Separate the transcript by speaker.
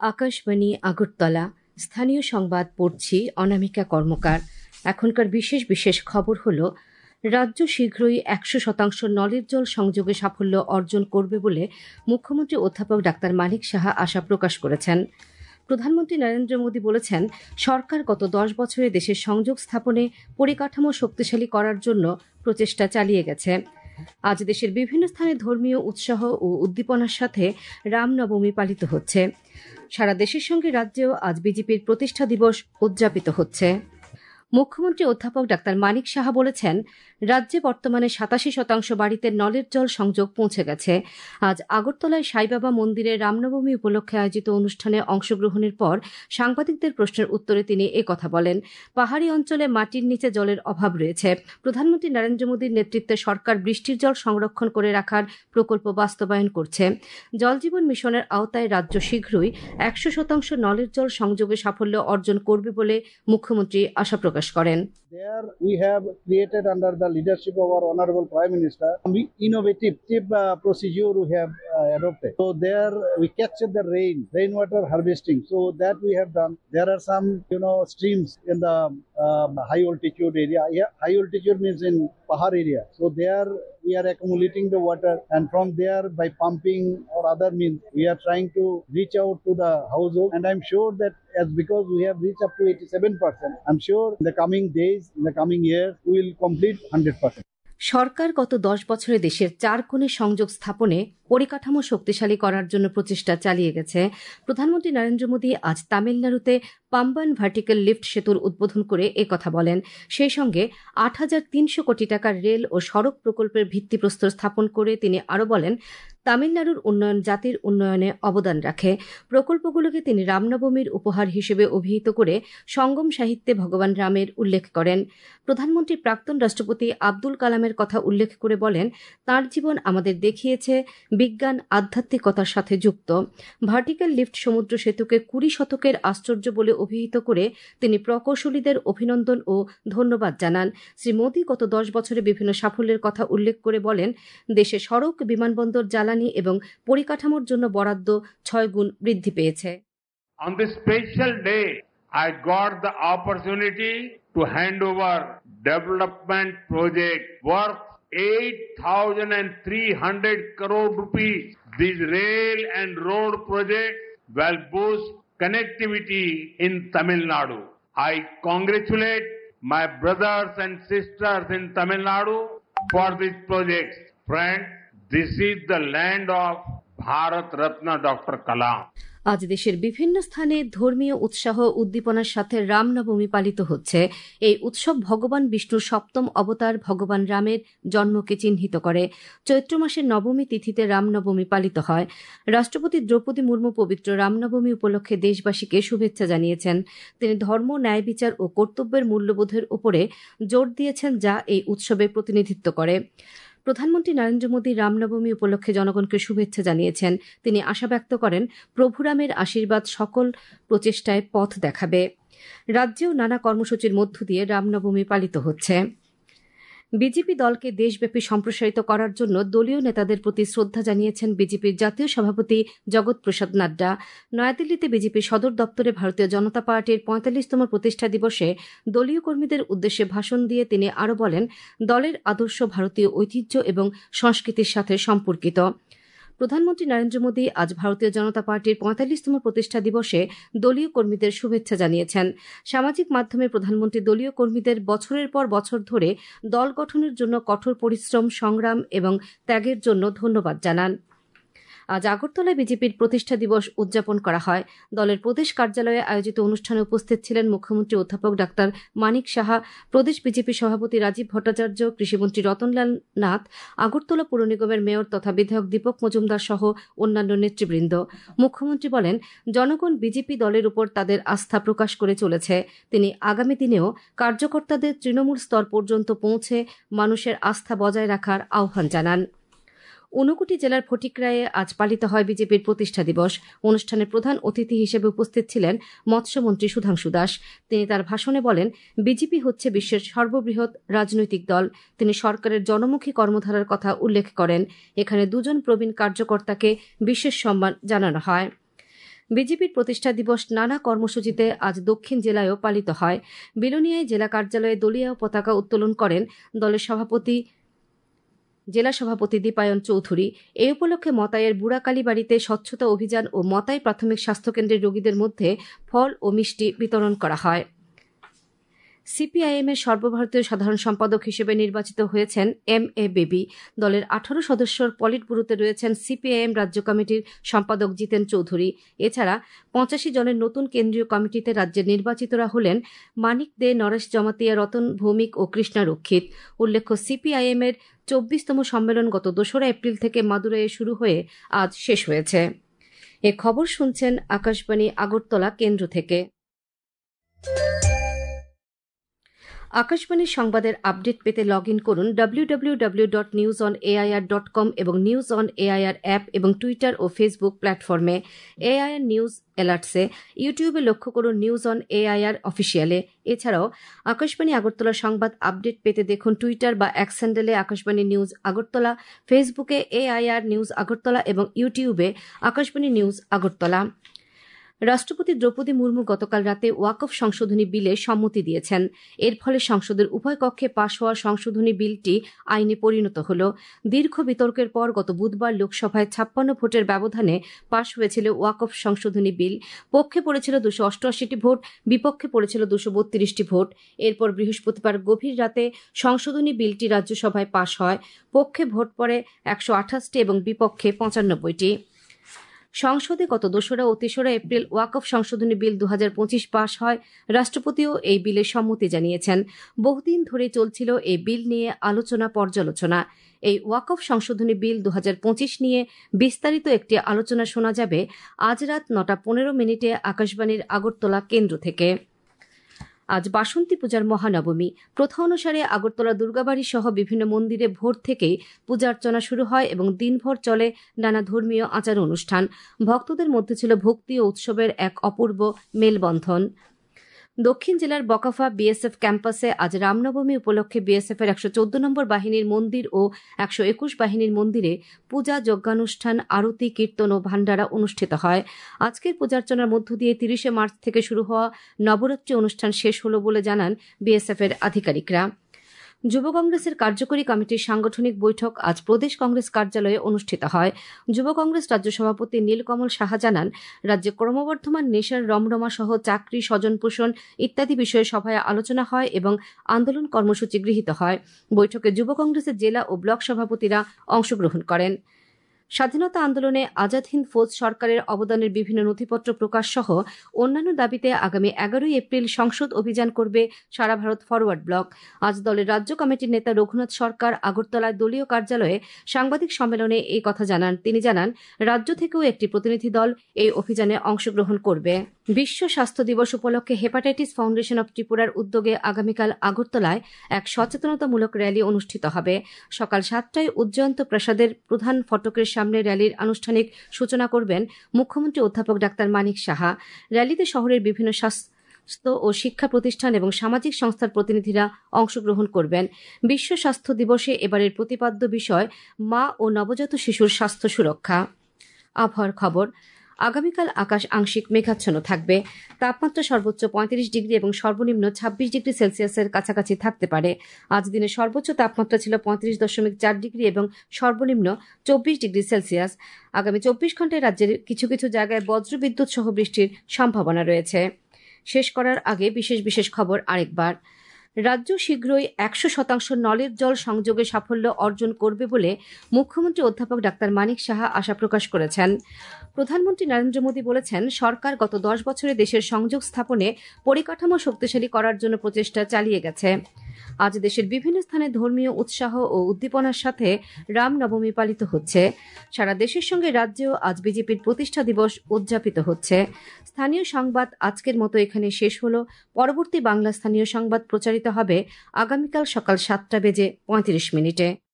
Speaker 1: আকাশবাণী আগরতলা স্থানীয় সংবাদ পড়ছি অনামিকা কর্মকার। এখনকার বিশেষ বিশেষ খবর হলো, রাজ্য শীঘ্রই 100% নলের জল সংযোগে সাফল্য অর্জন করবে বলে মুখ্যমন্ত্রী অধ্যাপক ডাক্তার মানিক সাহা আশা প্রকাশ করেছেন। প্রধানমন্ত্রী নরেন্দ্র মোদী বলেছেন, সরকার গত 10 বছরে দেশের সংযোগ স্থাপনে পরিকাঠামো শক্তিশালী করার জন্য প্রচেষ্টা চালিয়ে গেছে। আজ দেশের বিভিন্ন স্থানে ধর্মীয় উৎসাহ ও উদ্দীপনার সাথে রামনবমী পালিত হচ্ছে। সারা দেশের সঙ্গে রাজ্যেও আজ বিজেপির প্রতিষ্ঠা দিবস উদযাপিত হচ্ছে। মুখ্যমন্ত্রী অধ্যাপক ডাক্তার মানিক সাহা বলেছেন, রাজ্যে বর্তমানে 87% বাড়িতে নলের জল সংযোগ পৌঁছে গেছে। আজ আগরতলায় সাইবাবা মন্দিরে রামনবমী উপলক্ষে আয়োজিত অনুষ্ঠানে অংশগ্রহণের পর সাংবাদিকদের প্রশ্নের উত্তরে তিনি একথা বলেন। পাহাড়ি অঞ্চলে মাটির নিচে জলের অভাব রয়েছে। প্রধানমন্ত্রী নরেন্দ্র মোদীর নেতৃত্বে সরকার বৃষ্টির জল সংরক্ষণ করে রাখার প্রকল্প বাস্তবায়ন করছে। জল জীবন মিশনের আওতায় রাজ্য শীঘ্রই 100% নলের জল সংযোগে সাফল্য অর্জন করবে বলে মুখ্যমন্ত্রী আশা প্রকাশ করেন।
Speaker 2: There we have created under the leadership of our Honorable Prime Minister, innovative procedure we have adopted. So there we capture the rainwater harvesting. So that we have done. There are some, streams in the high altitude area. Yeah, high altitude means in Pahar area. So there we are accumulating the water, and from there by pumping or other means we are trying to reach out to the household. And I'm sure that because we have reached up to 87%, I'm sure in the coming days, in the coming years, we will complete 100%.
Speaker 1: সরকার গত 10 বছরে দেশের 4 কোণে সংযোগ স্থাপনে পরিকাঠামো শক্তিশালী করার জন্য প্রচেষ্টা চালিয়ে গেছে। প্রধানমন্ত্রী নরেন্দ্র মোদী আজ তামিলনাড়ুতে পাম্বান ভার্টিক্যাল লিফট সেতুর উদ্বোধন করে একথা বলেন। সেই সঙ্গে 8,300 কোটি টাকার রেল ও সড়ক প্রকল্পের ভিত্তিপ্রস্তর স্থাপন করে তিনি আরও বলেন, তামিলনাড়ুর উন্নয়ন জাতির উন্নয়নে অবদান রাখে। প্রকল্পগুলোকে তিনি রামনবমীর উপহার হিসেবে অভিহিত করে সঙ্গম সাহিত্যে ভগবান রামের উল্লেখ করেন। প্রধানমন্ত্রী প্রাক্তন রাষ্ট্রপতি আব্দুল কালামের কথা উল্লেখ করে বলেন, তাঁর জীবন আমাদের দেখিয়েছে বিজ্ঞান আধ্যাত্মিকতার সাথে যুক্ত। ভার্টিক্যাল লিফট সমুদ্র সেতুকে 20 শতকের আশ্চর্য বলে অভিহিত করে তিনি প্রকৌশলীদের অভিনন্দন ও ধন্যবাদ জানান। শ্রী মোদী গত 10 বছরে বিভিন্ন সাফল্যের কথা উল্লেখ করে বলেন, দেশে সড়ক, বিমানবন্দর, জ্বালানি এবং পরিকাঠামোর জন্য বরাদ্দ 6 গুণ বৃদ্ধি পেয়েছে।
Speaker 3: On this special day, I got the opportunity to hand over development project worth 8,300 crore rupees. These rail and road projects will boost connectivity in Tamil Nadu. I congratulate my brothers and sisters in Tamil Nadu for these projects. Friends, this is the land of Bharat Ratna Dr. Kalam.
Speaker 1: আজ দেশের বিভিন্ন স্থানে ধর্মীয় উৎসাহ উদ্দীপনার সাথে রামনবমী পালিত হচ্ছে। এই উৎসব ভগবান বিষ্ণুর 7ম অবতার ভগবান রামের জন্মকে চিহ্নিত করে। চৈত্র মাসের নবমী তিথিতে রামনবমী পালিত হয়। রাষ্ট্রপতি দ্রৌপদী মুর্মু পবিত্র রামনবমী উপলক্ষে দেশবাসীকে শুভেচ্ছা জানিয়েছেন। তিনি ধর্ম, ন্যায় বিচার ও কর্তব্যের মূল্যবোধের উপরে জোর দিয়েছেন, যা এই উৎসবে প্রতিনিধিত্ব করে। প্রধানমন্ত্রী নরেন্দ্র মোদী রামনবমী উপলক্ষে জনগণকে শুভেচ্ছা জানিয়েছেন। তিনি আশা ব্যক্ত করেন, প্রভু রামের আশীর্বাদ সকল প্রচেষ্টায় পথ দেখাবে। রাজ্যেও নানা কর্মসূচির মধ্য দিয়ে রামনবমী পালিত হচ্ছে। বিজেপি দলকে দেশব্যাপী সম্প্রসারিত করার জন্য দলীয় নেতাদের প্রতি শ্রদ্ধা জানিয়েছেন বিজেপির জাতীয় সভাপতি জগৎ প্রসাদ নাড্ডা। নয়াদিল্লিতে বিজেপির সদর দপ্তরে ভারতীয় জনতা পার্টির 45তম প্রতিষ্ঠা দিবসে দলীয় কর্মীদের উদ্দেশ্যে ভাষণ দিয়ে তিনি আরও বলেন, দলের আদর্শ ভারতীয় ঐতিহ্য এবং সংস্কৃতির সাথে সম্পর্কিত। প্রধানমন্ত্রী নরেন্দ্র মোদী আজ ভারতীয় জনতা পার্টির 45তম প্রতিষ্ঠা দিবসে দলীয় কর্মীদের শুভেচ্ছা জানিয়েছেন। সামাজিক মাধ্যমে প্রধানমন্ত্রী দলীয় কর্মীদের বছরের পর বছর ধরে দল গঠনের জন্য কঠোর পরিশ্রম, সংগ্রাম এবং ত্যাগের জন্য ধন্যবাদ জানান। আজ আগরতলায় বিজেপির প্রতিষ্ঠা দিবস উদযাপন করা হয়। দলের প্রদেশ কার্যালয়ে আয়োজিত অনুষ্ঠানে উপস্থিত ছিলেন মুখ্যমন্ত্রী অধ্যাপক ডাক্তার মানিক সাহা, প্রদেশ বিজেপি সভাপতি রাজীব ভট্টাচার্য, কৃষিমন্ত্রী রতনলাল নাথ, আগরতলা পুর নিগমের মেয়র তথা বিধায়ক দীপক মজুমদার সহ অন্যান্য নেতৃবৃন্দ। মুখ্যমন্ত্রী বলেন, জনগণ বিজেপি দলের উপর তাদের আস্থা প্রকাশ করে চলেছে। তিনি আগামী দিনেও কার্যকর্তাদের তৃণমূল স্তর পর্যন্ত পৌঁছে মানুষের আস্থা বজায় রাখার আহ্বান জানান। ঊনকোটি জেলার ফটিকরায়ে আজ পালিত হয় বিজেপির প্রতিষ্ঠা দিবস। অনুষ্ঠানে প্রধান অতিথি হিসেবে উপস্থিত ছিলেন মৎস্যমন্ত্রী সুধাংশু দাস। তিনি তার ভাষণে বলেন, বিজেপি হচ্ছে বিশ্বের সর্ববৃহৎ রাজনৈতিক দল। তিনি সরকারের জনমুখী কর্মধারার কথা উল্লেখ করেন। এখানে 2 জন প্রবীণ কার্যকর্তাকে বিশেষ সম্মান জানানো হয়। বিজেপির প্রতিষ্ঠা দিবস নানা কর্মসূচিতে আজ দক্ষিণ জেলায়ও পালিত হয়। বিলোনিয়ায় জেলা কার্যালয়ে দলীয় পতাকা উত্তোলন করেন দলের জেলা সভাপতি দীপায়ন চৌধুরী। এ উপলক্ষে মতাইয়ের বুড়াকালীবাড়িতে স্বচ্ছতা অভিযান ও মতাই প্রাথমিক স্বাস্থ্যকেন্দ্রের রোগীদের মধ্যে ফল ও মিষ্টি বিতরণ করা হয়। সিপিআইএম এর সর্বভারতীয় সাধারণ সম্পাদক হিসেবে নির্বাচিত হয়েছেন এম.এ. বেবি। দলের 18 সদস্যর পলিট ব্যুরোতে রয়েছেন সিপিআইএম রাজ্য কমিটির সম্পাদক জিতেন চৌধুরী। এছাড়া 85 জনের নতুন কেন্দ্রীয় কমিটিতে রাজ্যের নির্বাচিতরা হলেন মানিক দে, নরেশ জমাতিয়া, রতন ভৌমিক ও কৃষ্ণা রক্ষিত। উল্লেখ্য, সিপিআইএম এর 24তম সম্মেলন গত 2 এপ্রিল থেকে মাদুরাইয়ে শুরু হয়ে আজ শেষ হয়েছে। এ খবর শুনছেন আকাশবাণী আগরতলা কেন্দ্র থেকে। আকাশবাণীর সংবাদের আপডেট পেতে লগ ইন করুন www.newsonair.com এবং নিউজ অন এআইআর অ্যাপ এবং টুইটার ও ফেসবুক প্ল্যাটফর্মে। এআইআর নিউজ অ্যালার্টসে ইউটিউবে লক্ষ্য করুন নিউজ অন এআইআর অফিসিয়ালে। এছাড়াও আকাশবাণী আগরতলা সংবাদ আপডেট পেতে দেখুন টুইটার বা এক্স হ্যান্ডেলে আকাশবাণী নিউজ আগরতলা, ফেসবুকে এআইআর নিউজ আগরতলা এবং ইউটিউবে আকাশবাণী নিউজ আগরতলা। রাষ্ট্রপতি দ্রৌপদী মুর্মু গতকাল রাতে ওয়াকফ সংশোধনী বিলে সম্মতি দিয়েছেন। এর ফলে সংসদের উভয় কক্ষে পাশ হওয়া সংশোধনী বিলটি আইনে পরিণত হল। দীর্ঘ বিতর্কের পর গত বুধবার লোকসভায় 56 ভোটের ব্যবধানে পাশ হয়েছিল ওয়াকফ সংশোধনী বিল। পক্ষে পড়েছিল 288টি ভোট, বিপক্ষে পড়েছিল 232টি ভোট। এরপর বৃহস্পতিবার গভীর রাতে সংশোধনী বিলটি রাজ্যসভায় পাশ হয়। পক্ষে ভোট পড়ে 128টি এবং বিপক্ষে 95টি। সংসদে গত 2 ও 3 এপ্রিল ওয়াকফ সংশোধনী বিল 2025 পাশ হয়। রাষ্ট্রপতিও এই বিলে সম্মতি জানিয়েছেন। বহুদিন ধরে চলছিল এই বিল নিয়ে আলোচনা পর্যালোচনা। এই ওয়াকফ সংশোধনী বিল 2025 নিয়ে বিস্তারিত একটি আলোচনা শোনা যাবে আজ রাত 9:15 আকাশবাণীর আগরতলা কেন্দ্র থেকে। আজ বাসন্তী পূজার মহানবমী। প্রথা অনুসারে আগরতলা দুর্গাবাড়ি সহ বিভিন্ন মন্দিরে ভোর থেকেই পূজার্চনা শুরু হয় এবং দিনভর চলে নানা ধর্মীয় আচার অনুষ্ঠান। ভক্তদের মধ্যে ছিল ভক্তি ও উৎসবের এক অপূর্ব মেলবন্ধন। দক্ষিণ জেলার বকাফা বিএসএফ ক্যাম্পাসে আজ রামনবমী উপলক্ষে বিএসএফ এর 114 নম্বর বাহিনীর মন্দির ও 121 বাহিনীর মন্দিরে পূজা, যজ্ঞানুষ্ঠান, আরতি, কীর্তন ও ভান্ডারা অনুষ্ঠিত হয়। আজকের পূজার্চনার মধ্য দিয়ে 30 মার্চ থেকে শুরু হওয়া নবরাত্রি অনুষ্ঠান শেষ হল বলে জানান বিএসএফ এর আধিকারিকরা। যুব কংগ্রেসের কার্যকরী কমিটির সাংগঠনিক বৈঠক আজ প্রদেশ কংগ্রেস কার্যালয়ে অনুষ্ঠিত হয়। যুব কংগ্রেস রাজ্য সভাপতি নীলকমল সাহা জানান, রাজ্যে ক্রমবর্ধমান নেশার রমরমা সহ চাকরি, স্বজনপোষণ ইত্যাদি বিষয়ে সভায় আলোচনা হয় এবং আন্দোলন কর্মসূচি গৃহীত হয়। বৈঠকে যুব কংগ্রেসের জেলা ও ব্লক সভাপতিরা অংশগ্রহণ করেন। স্বাধীনতা আন্দোলনে আজাদ হিন্দ ফৌজ সরকারের অবদানের বিভিন্ন নথিপত্র প্রকাশ সহ অন্যান্য দাবিতে আগামী 11 এপ্রিল সংসদ অভিযান করবে সারা ভারত ফরওয়ার্ড ব্লক। আজ দলের রাজ্য কমিটির নেতা রঘুনাথ সরকার আগরতলায় দলীয় কার্যালয়ে সাংবাদিক সম্মেলনে এই কথা জানান। তিনি জানান, রাজ্য থেকেও একটি প্রতিনিধি দল এই অভিযানে অংশগ্রহণ করবে। বিশ্ব স্বাস্থ্য দিবস উপলক্ষে হেপাটাইটিস ফাউন্ডেশন অব ত্রিপুরার উদ্যোগে আগামীকাল আগরতলায় এক সচেতনতামূলক র্যালি অনুষ্ঠিত হবে। সকাল 7টায় উজ্জয়ন্ত প্রাসাদের প্রধান ফটকের সামনে র্যালির আনুষ্ঠানিক সূচনা করবেন মুখ্যমন্ত্রী অধ্যাপক ডাক্তার মানিক সাহা। র্যালিতে শহরের বিভিন্ন স্বাস্থ্য ও শিক্ষা প্রতিষ্ঠান এবং সামাজিক সংস্থার প্রতিনিধিরা অংশগ্রহণ করবেন। বিশ্ব স্বাস্থ্য দিবসে এবারের প্রতিপাদ্য বিষয় মা ও নবজাত শিশুর স্বাস্থ্য সুরক্ষা। আবহাওয়ার খবর। আগামীকাল আকাশ আংশিক মেঘাচ্ছন্ন থাকবে। তাপমাত্রা সর্বোচ্চ 35 ডিগ্রি এবং সর্বনিম্ন 26 ডিগ্রি সেলসিয়াসের কাছাকাছি থাকতে পারে। আজ দিনের সর্বোচ্চ তাপমাত্রা ছিল 35.4 ডিগ্রি এবং সর্বনিম্ন 24 ডিগ্রি সেলসিয়াস। আগামী 24 ঘন্টায় রাজ্যের কিছু কিছু জায়গায় বজ্রবিদ্যুৎ সহ বৃষ্টির সম্ভাবনা রয়েছে। শেষ করার আগে বিশেষ খবর আরেকবার। রাজ্য শীঘ্রই 100% নলের জল সংযোগে সাফল্য অর্জন করবে বলে মুখ্যমন্ত্রী অধ্যাপক ডাক্তার মানিক সাহা আশা প্রকাশ করেছেন। প্রধানমন্ত্রী নরেন্দ্র মোদী বলেছেন, সরকার গত 10 বছরে দেশের সংযোগ স্থাপনে পরিকাঠামো শক্তিশালী করার জন্য প্রচেষ্টা চালিয়ে গেছে। আজ দেশের বিভিন্ন স্থানে ধর্মীয় উৎসাহ ও উদ্দীপনার সাথে রামনবমী পালিত হচ্ছে। সারা দেশের সঙ্গে রাজ্যেও আজ বিজেপির প্রতিষ্ঠা দিবস উদযাপিত হচ্ছে। স্থানীয় সংবাদ আজকের মতো এখানে শেষ হলো। পরবর্তী বাংলা স্থানীয় সংবাদ প্রচারিত হবে আগামীকাল সকাল 7:35